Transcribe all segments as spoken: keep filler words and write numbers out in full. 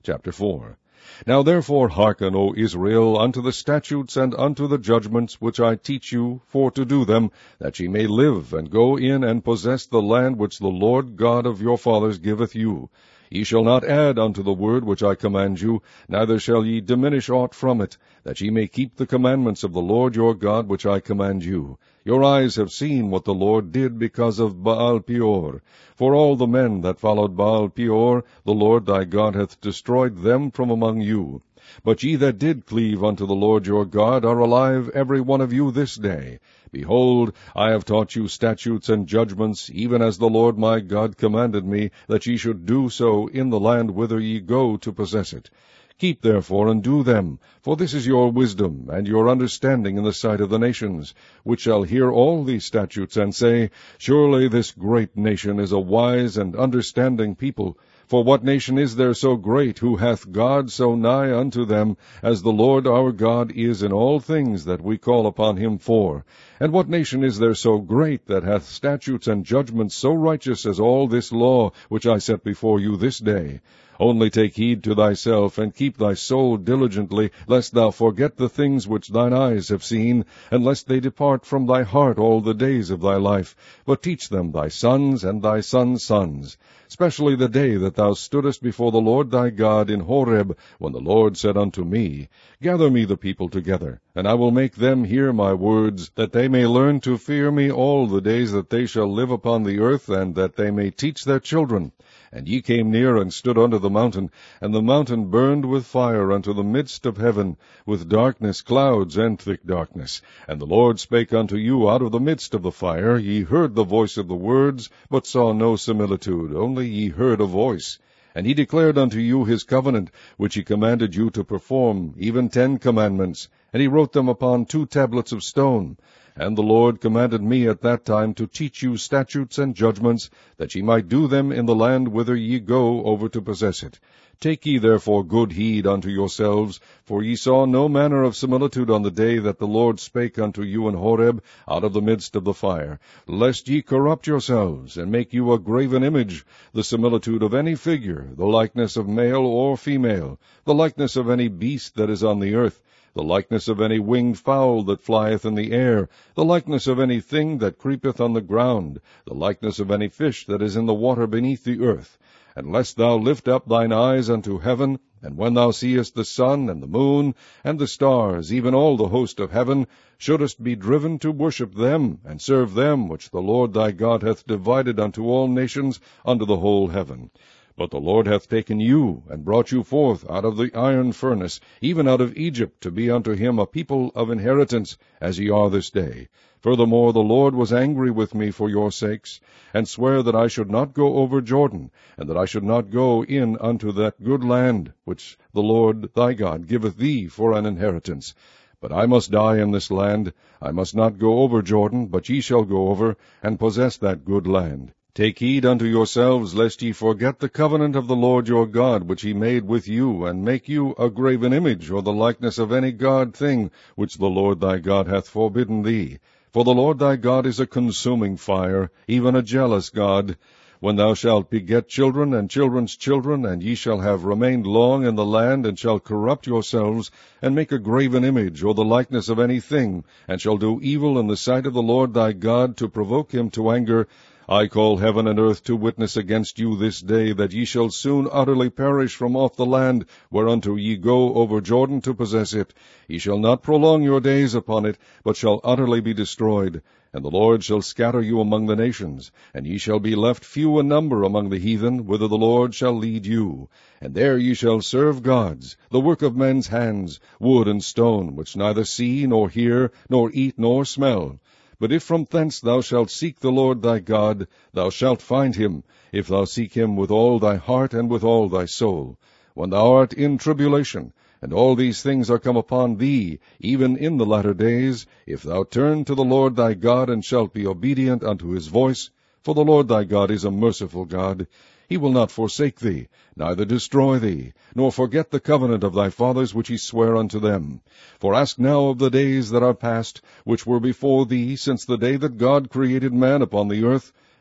Chapter four. Now therefore hearken, O Israel, unto the statutes and unto the judgments which I teach you, for to do them, that ye may live, and go in and possess the land which the Lord God of your fathers giveth you. Ye shall not add unto the word which I command you, neither shall ye diminish aught from it, that ye may keep the commandments of the Lord your God which I command you. Your eyes have seen what the Lord did because of Baal-peor. For all the men that followed Baal-peor, the Lord thy God hath destroyed them from among you. But ye that did cleave unto the Lord your God are alive every one of you this day. Behold, I have taught you statutes and judgments, even as the Lord my God commanded me, that ye should do so in the land whither ye go to possess it. Keep therefore and do them, for this is your wisdom and your understanding in the sight of the nations, which shall hear all these statutes, and say, Surely this great nation is a wise and understanding people. For what nation is there so great, who hath God so nigh unto them, as the Lord our God is in all things that we call upon him for? And what nation is there so great, that hath statutes and judgments so righteous as all this law, which I set before you this day? Only take heed to thyself, and keep thy soul diligently, lest thou forget the things which thine eyes have seen, and lest they depart from thy heart all the days of thy life. But teach them thy sons and thy sons' sons, especially the day that thou stoodest before the Lord thy God in Horeb, when the Lord said unto me, Gather me the people together, and I will make them hear my words, that they may learn to fear me all the days that they shall live upon the earth, and that they may teach their children. And ye came near and stood under the mountain, and the mountain burned with fire unto the midst of heaven, with darkness, clouds, and thick darkness. And the Lord spake unto you out of the midst of the fire. Ye heard the voice of the words, but saw no similitude, only ye heard a voice. And he declared unto you his covenant, which he commanded you to perform, even ten commandments. And he wrote them upon two tablets of stone. And the Lord commanded me at that time to teach you statutes and judgments, that ye might do them in the land whither ye go over to possess it. Take ye therefore good heed unto yourselves, for ye saw no manner of similitude on the day that the Lord spake unto you in Horeb out of the midst of the fire, lest ye corrupt yourselves, and make you a graven image, the similitude of any figure, the likeness of male or female, the likeness of any beast that is on the earth, the likeness of any winged fowl that flieth in the air, the likeness of any thing that creepeth on the ground, the likeness of any fish that is in the water beneath the earth. And lest thou lift up thine eyes unto heaven, and when thou seest the sun and the moon and the stars, even all the host of heaven, shouldest be driven to worship them, and serve them which the Lord thy God hath divided unto all nations under the whole heaven. But the Lord hath taken you, and brought you forth out of the iron furnace, even out of Egypt, to be unto him a people of inheritance, as ye are this day. Furthermore, the Lord was angry with me for your sakes, and sware that I should not go over Jordan, and that I should not go in unto that good land, which the Lord thy God giveth thee for an inheritance. But I must die in this land. I must not go over Jordan, but ye shall go over, and possess that good land. Take heed unto yourselves, lest ye forget the covenant of the Lord your God, which he made with you, and make you a graven image, or the likeness of any god thing, which the Lord thy God hath forbidden thee. For the Lord thy God is a consuming fire, even a jealous God. When thou shalt beget children and children's children, and ye shall have remained long in the land, and shall corrupt yourselves, and make a graven image, or the likeness of any thing, and shall do evil in the sight of the Lord thy God, to provoke him to anger, I call heaven and earth to witness against you this day, that ye shall soon utterly perish from off the land, whereunto ye go over Jordan to possess it. Ye shall not prolong your days upon it, but shall utterly be destroyed. And the Lord shall scatter you among the nations, and ye shall be left few in number among the heathen, whither the Lord shall lead you. And there ye shall serve gods, the work of men's hands, wood and stone, which neither see, nor hear, nor eat, nor smell. But if from thence thou shalt seek the Lord thy God, thou shalt find him, if thou seek him with all thy heart and with all thy soul. When thou art in tribulation, and all these things are come upon thee, even in the latter days, if thou turn to the Lord thy God, and shalt be obedient unto his voice, for the Lord thy God is a merciful God, he will not forsake thee, neither destroy thee, nor forget the covenant of thy fathers which he sware unto them. For ask now of the days that are past, which were before thee, since the day that God created man upon the earth,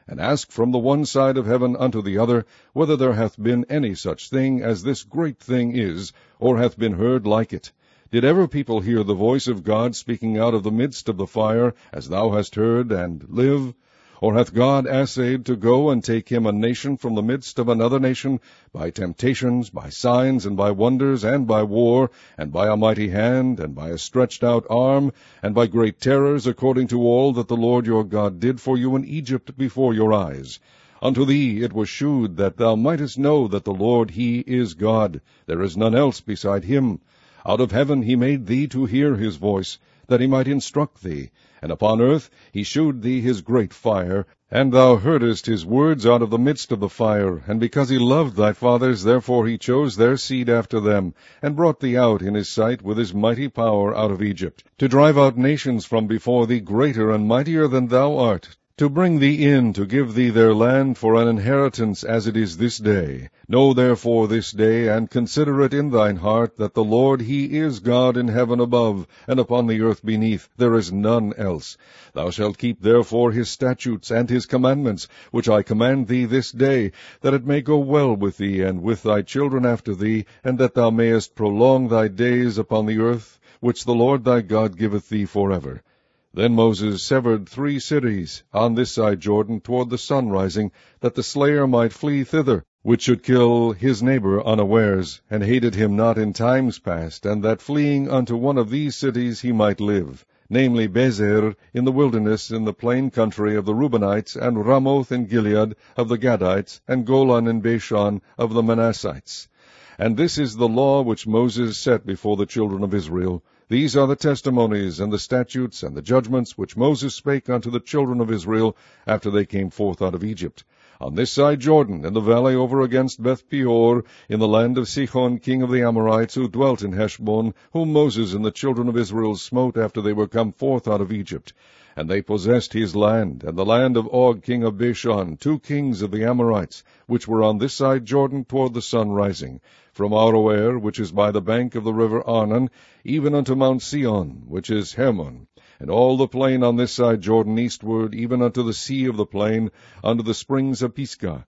and ask from the one side of heaven unto the other, whether there hath been any such thing as this great thing is, or hath been heard like it. Did ever people hear the voice of God speaking out of the midst of the fire, as thou hast heard, and live? Or hath God assayed to go and take him a nation from the midst of another nation, by temptations, by signs, and by wonders, and by war, and by a mighty hand, and by a stretched out arm, and by great terrors, according to all that the Lord your God did for you in Egypt before your eyes? Unto thee it was shewed that thou mightest know that the Lord he is God, there is none else beside him. Out of heaven he made thee to hear his voice, that he might instruct thee. And upon earth he shewed thee his great fire, and thou heardest his words out of the midst of the fire. And because he loved thy fathers, therefore he chose their seed after them, and brought thee out in his sight with his mighty power out of Egypt, to drive out nations from before thee greater and mightier than thou art, to bring thee in, to give thee their land for an inheritance, as it is this day. Know therefore this day, and consider it in thine heart, that the Lord he is God in heaven above, and upon the earth beneath, there is none else. Thou shalt keep therefore his statutes and his commandments, which I command thee this day, that it may go well with thee, and with thy children after thee, and that thou mayest prolong thy days upon the earth, which the Lord thy God giveth thee forever. Then Moses severed three cities on this side Jordan toward the sun rising, that the slayer might flee thither, which should kill his neighbor unawares, and hated him not in times past, and that fleeing unto one of these cities he might live, namely Bezer in the wilderness in the plain country of the Reubenites, and Ramoth in Gilead of the Gadites, and Golan in Bashan of the Manassites. And this is the law which Moses set before the children of Israel. These are the testimonies, and the statutes, and the judgments, which Moses spake unto the children of Israel, after they came forth out of Egypt, on this side Jordan, in the valley over against Beth-peor, in the land of Sihon king of the Amorites, who dwelt in Heshbon, whom Moses and the children of Israel smote after they were come forth out of Egypt. And they possessed his land, and the land of Og king of Bashan, two kings of the Amorites, which were on this side Jordan toward the sun rising, from Aroer, which is by the bank of the river Arnon, even unto Mount Sion, which is Hermon, and all the plain on this side Jordan eastward, even unto the sea of the plain, unto the springs of Pisgah,